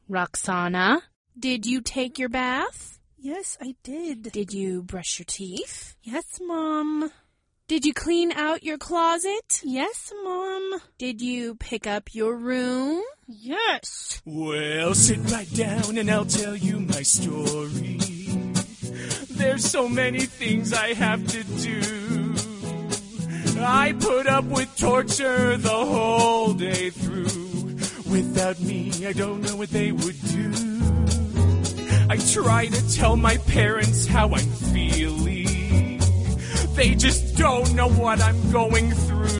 Roxana, did you take your bath? Yes, I did. Did you brush your teeth? Yes, Mom. Did you clean out your closet? Yes, Mom. Did you pick up your room? Yes. Well, sit right down and I'll tell you my story. There's so many things I have to do. I put up with torture the whole day through. Without me, I don't know what they would do. I try to tell my parents how I'm feeling. They just don't know what I'm going through.